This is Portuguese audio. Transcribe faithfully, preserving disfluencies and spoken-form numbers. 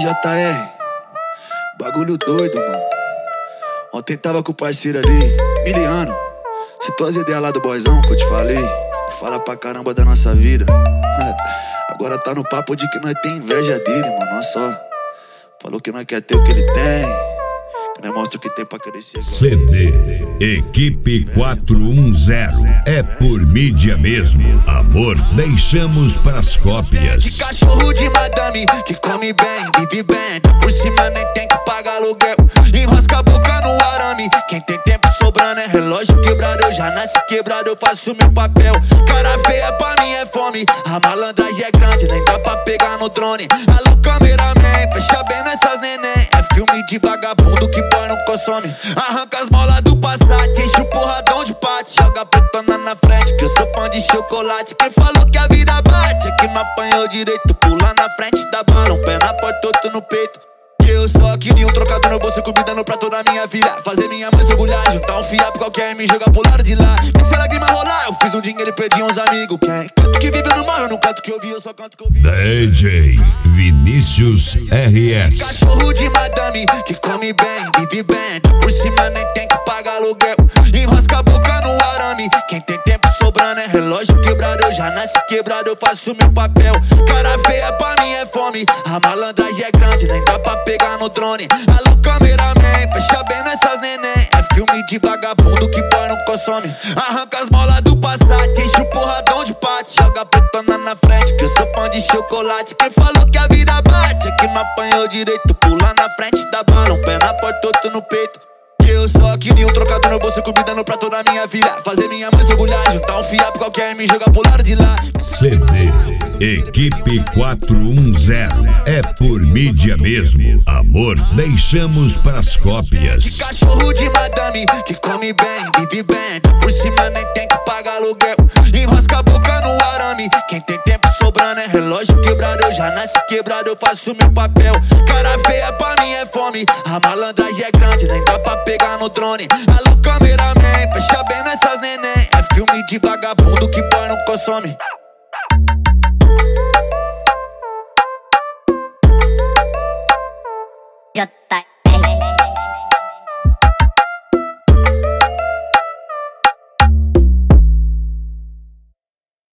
J R, bagulho doido, mano. Ontem tava com o parceiro ali, Miliano. Citou as ideias lá do boyzão que eu te falei. Fala pra caramba da nossa vida. Agora tá no papo de que nós tem inveja dele, mano. Olha só. Falou que nós quer ter o que ele tem, que nós mostra o que tem pra crescer. C D Equipe quatro um zero. É por mídia mesmo. Amor, deixamos pras cópias. De cachorro de madame, que come bem, vive bem. Por cima nem tem que pagar aluguel. Enrosca a boca no arame. Quem tem tempo sobrando é relógio quebrado. Eu já nasci quebrado, eu faço meu papel. Cara feia pra mim é fome. A malandragem é grande, nem dá pra pegar no drone. Alô, cameraman, fecha bem nessas neném. É filme de vagabundo que põe não consome. Arranca as molas do Passat, enche o porradão de pate. Joga pretona na frente, que eu sou fã de chocolate. Quem falou que a vida bate é que não apanhou direito. Pula na frente da bala, um pé na porta, outro no peito. Eu só queria um trocado no bolso, comida no prato da minha filha. Fazer minha mãe se orgulhar, juntar um fiapo qualquer e me jogar pro lado de lá. E se a lágrima rolar, eu fiz um dinheiro e perdi uns amigos. Quem canto que vive no mal, eu não canto que eu vi, eu só canto que eu vi. D J Vinícius R S. Cachorro de madame, que come bem, vive bem. Por cima nem tem que pagar aluguel. Enrosca a boca no arame. Quem tem tempo sobrando é relógio quebrado. Eu já nasci quebrado, eu faço meu papel. Cara feia pra mim é fome. A malandragem é grande, nem dá pra pegar no drone. Alô, cameraman, fecha bem nessas neném. É filme de vagabundo que põe não consome. Arranca as molas do Passat, enche o porradão de pate. Joga pretona na frente, que eu sou fã de chocolate. Quem falou que a vida bate é que não apanhou direito. Pula na frente da bala, um pé na porta, outro no peito. Eu só queria um trocado no bolso, comida no prato da minha filha. Fazer minha mãe se orgulhar, juntar um fiapo qualquer e me jogar pro lado de lá. C D Equipe quatro um zero. É por mídia mesmo. Amor, deixamos pras cópias. De cachorro de madame, que come bem, vive bem. Por cima nem tem que pagar aluguel. Enrosca a boca no arame. Quem tem tempo sobrando é relógio quebrado. Eu já nasci quebrado, eu faço meu papel. Cara feia pra mim é fome. A malandragem é grande, nem dá pra pegar no drone. Alô, cameraman, fecha bem nessas neném. É filme de vagabundo que põe não consome.